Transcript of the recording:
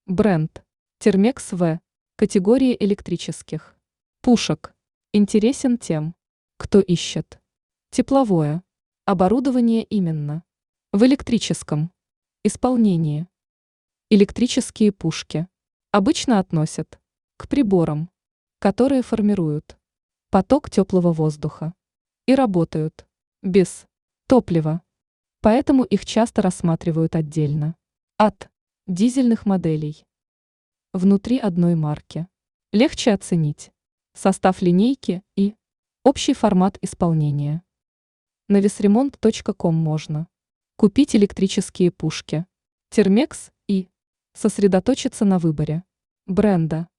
Бренд. Термекс В. Категории электрических пушек. Интересен тем, кто ищет тепловое оборудование именно в электрическом исполнении. Электрические пушки обычно относят к приборам, которые формируют поток теплого воздуха и работают без топлива, поэтому их часто рассматривают отдельно от дизельных моделей. Внутри одной марки легче оценить состав линейки и общий формат исполнения. На весремонт.ком можно купить электрические пушки Термекс и сосредоточиться на выборе бренда.